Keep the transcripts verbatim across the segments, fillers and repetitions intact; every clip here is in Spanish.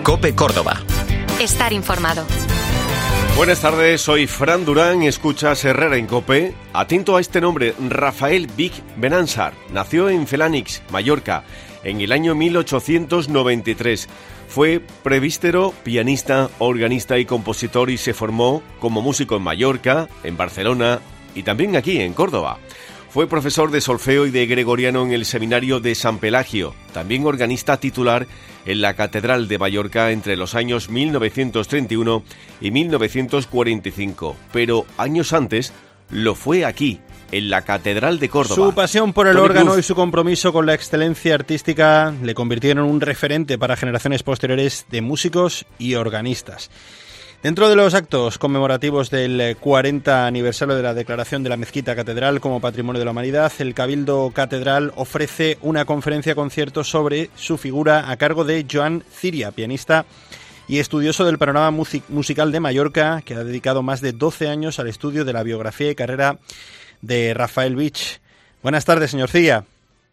COPE Córdoba. Estar informado. Buenas tardes, soy Fran Durán, escuchas Herrera en COPE. Atento a este nombre, Rafael Vic Benansar. Nació en Felanix, Mallorca, en el año mil ochocientos noventa y tres. Fue presbítero, pianista, organista y compositor y se formó como músico en Mallorca, en Barcelona y también aquí en Córdoba. Fue profesor de solfeo y de gregoriano en el seminario de San Pelagio, también organista titular en la Catedral de Mallorca entre los años mil novecientos treinta y uno y mil novecientos cuarenta y cinco, pero años antes lo fue aquí, en la Catedral de Córdoba. Su pasión por el Toni órgano Cruz. y su compromiso con la excelencia artística le convirtieron en un referente para generaciones posteriores de músicos y organistas. Dentro de los actos conmemorativos del cuarenta aniversario de la declaración de la Mezquita Catedral como Patrimonio de la Humanidad, el Cabildo Catedral ofrece una conferencia-concierto sobre su figura a cargo de Joan Ciria, pianista y estudioso del panorama music- musical de Mallorca, que ha dedicado más de doce años al estudio de la biografía y carrera de Rafael Vic. Buenas tardes, señor Ciria.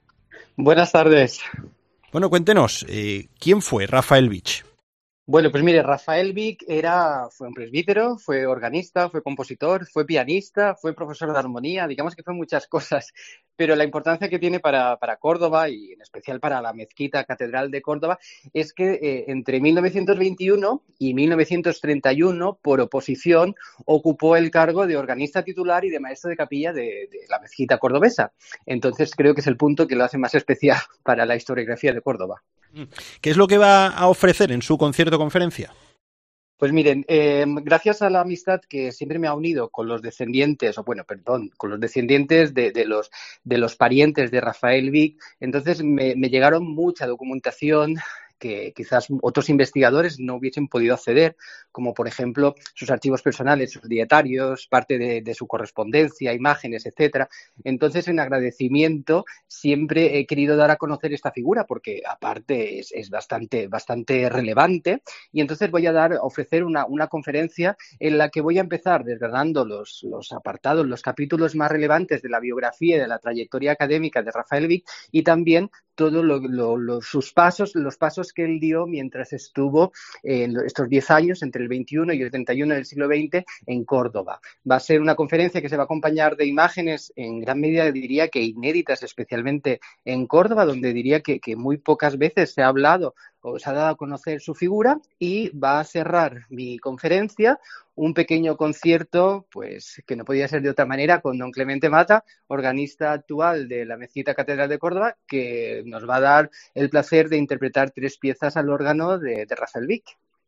Buenas tardes. Bueno, cuéntenos, eh, ¿quién fue Rafael Vic? Bueno, pues mire, Rafael Vic era, fue un presbítero, fue organista, fue compositor, fue pianista, fue profesor de armonía, digamos que fue muchas cosas, pero la importancia que tiene para, para Córdoba y en especial para la Mezquita Catedral de Córdoba es que eh, entre mil novecientos veintiuno y mil novecientos treinta y uno, por oposición, ocupó el cargo de organista titular y de maestro de capilla de, de la Mezquita cordobesa. Entonces creo que es el punto que lo hace más especial para la historiografía de Córdoba. ¿Qué es lo que va a ofrecer en su concierto-conferencia? Pues miren, eh, gracias a la amistad que siempre me ha unido con los descendientes, o bueno, perdón, con los descendientes de, de los de los parientes de Rafael Vic, entonces me, me llegaron mucha documentación que quizás otros investigadores no hubiesen podido acceder, como por ejemplo sus archivos personales, sus dietarios, parte de, de su correspondencia, imágenes, etcétera. Entonces, en agradecimiento, siempre he querido dar a conocer esta figura, porque aparte es, es bastante, bastante relevante, y entonces voy a dar, ofrecer una, una conferencia en la que voy a empezar desgranando los, los apartados, los capítulos más relevantes de la biografía y de la trayectoria académica de Rafael Vic, y también todos lo, lo, lo, sus pasos, los pasos que él dio mientras estuvo en estos diez años, entre el veintiuno y el treinta y uno del siglo veinte, en Córdoba. Va a ser una conferencia que se va a acompañar de imágenes, en gran medida diría que inéditas, especialmente en Córdoba, donde diría que, que muy pocas veces se ha hablado o se ha dado a conocer su figura, y va a cerrar mi conferencia un pequeño concierto, pues que no podía ser de otra manera, con don Clemente Mata, organista actual de la Mezquita Catedral de Córdoba, que nos va a dar el placer de interpretar tres piezas al órgano de, de Rafael Vic.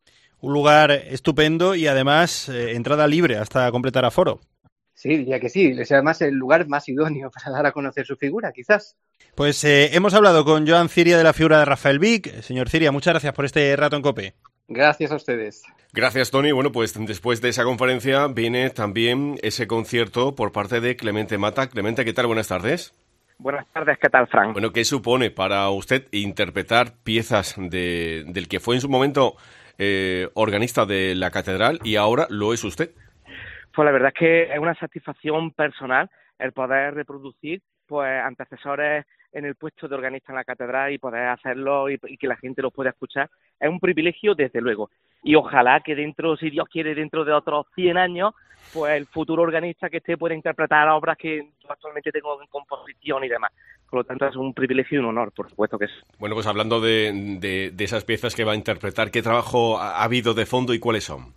Un lugar estupendo y además eh, entrada libre hasta completar aforo. Sí, diría que sí. Es además el lugar más idóneo para dar a conocer su figura, quizás. Pues eh, hemos hablado con Joan Ciria de la figura de Rafael Vic. Señor Ciria, muchas gracias por este rato en COPE. Gracias a ustedes. Gracias, Toni. Bueno, pues después de esa conferencia viene también ese concierto por parte de Clemente Mata. Clemente, ¿qué tal? Buenas tardes. Buenas tardes, ¿qué tal, Fran? Bueno, ¿qué supone para usted interpretar piezas de, del que fue en su momento eh, organista de la catedral y ahora lo es usted? Pues la verdad es que es una satisfacción personal el poder reproducir pues antecesores en el puesto de organista en la catedral y poder hacerlo y, y que la gente lo pueda escuchar. Es un privilegio, desde luego. Y ojalá que dentro, si Dios quiere, dentro de otros cien años, pues el futuro organista que esté pueda interpretar obras que yo actualmente tengo en composición y demás. Por lo tanto, es un privilegio y un honor, por supuesto que es. Bueno, pues hablando de, de, de esas piezas que va a interpretar, ¿qué trabajo ha, ha habido de fondo y cuáles son?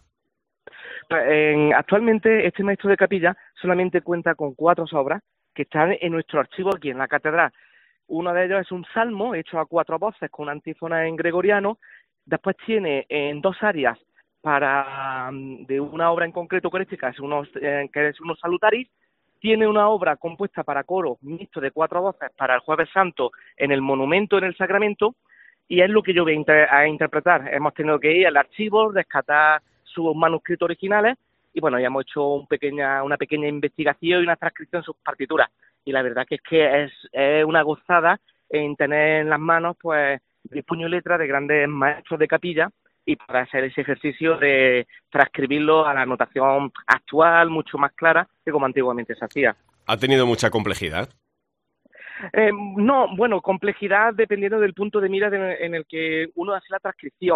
En, actualmente este maestro de capilla solamente cuenta con cuatro obras que están en nuestro archivo aquí en la catedral. Uno de ellos es un salmo hecho a cuatro voces con antífona en gregoriano. Después tiene en dos áreas para de una obra en concreto corística, es unos, eh, que es unos salutaris. Tiene una obra compuesta para coro mixto de cuatro voces para el Jueves Santo en el monumento en el Sacramento, y es lo que yo voy a, inter- a interpretar. Hemos tenido que ir al archivo, rescatar sus manuscritos originales y bueno, ya hemos hecho un pequeña, una pequeña investigación y una transcripción de sus partituras. Y la verdad que es que es, es una gozada en tener en las manos pues de puño y letra de grandes maestros de capilla y para hacer ese ejercicio de transcribirlo a la notación actual, mucho más clara que como antiguamente se hacía. ¿Ha tenido mucha complejidad? Eh, no, bueno, complejidad dependiendo del punto de mira de, en el que uno hace la transcripción.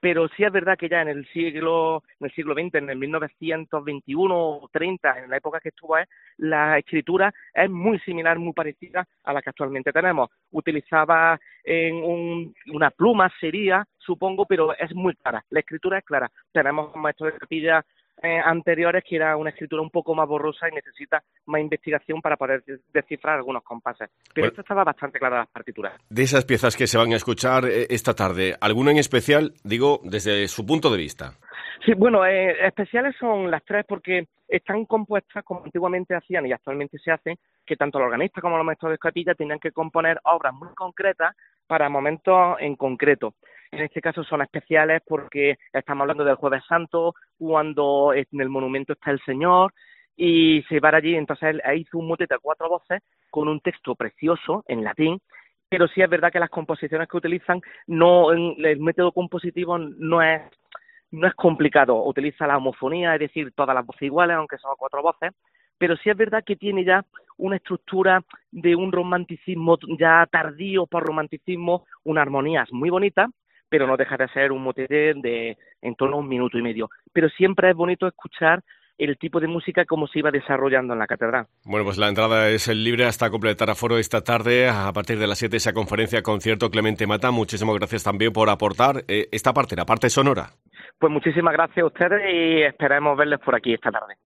pero sí es verdad que ya en el siglo en el siglo veinte, en el mil novecientos veintiuno o treinta, en la época que estuvo él, la escritura es muy similar, muy parecida a la que actualmente tenemos. Utilizaba en un, una pluma, sería, supongo, pero es muy clara. La escritura es clara. Tenemos maestros de capilla eh, anteriores que era una escritura un poco más borrosa y necesita más investigación para poder descifrar algunos compases. Pero bueno, esta estaba bastante clara las partituras. De esas piezas que se van a escuchar eh, esta tarde, ¿alguna en especial, digo, desde su punto de vista? Sí, bueno, eh, especiales son las tres porque están compuestas como antiguamente hacían y actualmente se hace, que tanto los organistas como los maestros de capilla tenían que componer obras muy concretas para momentos en concreto. En este caso son especiales porque estamos hablando del Jueves Santo, cuando en el monumento está el Señor, y se va allí, entonces él hizo un motete a cuatro voces con un texto precioso en latín, pero sí es verdad que las composiciones que utilizan, no, el método compositivo no es no es complicado, utiliza la homofonía, es decir, todas las voces iguales, aunque son cuatro voces, pero sí es verdad que tiene ya una estructura de un romanticismo ya tardío por romanticismo, unas armonías muy bonitas, pero no deja de ser un motete de en torno a un minuto y medio. Pero siempre es bonito escuchar el tipo de música como se iba desarrollando en la catedral. Bueno, pues la entrada es libre hasta completar aforo esta tarde, a partir de las siete, esa conferencia, concierto Clemente Mata. Muchísimas gracias también por aportar eh, esta parte, la parte sonora. Pues muchísimas gracias a ustedes y esperemos verles por aquí esta tarde.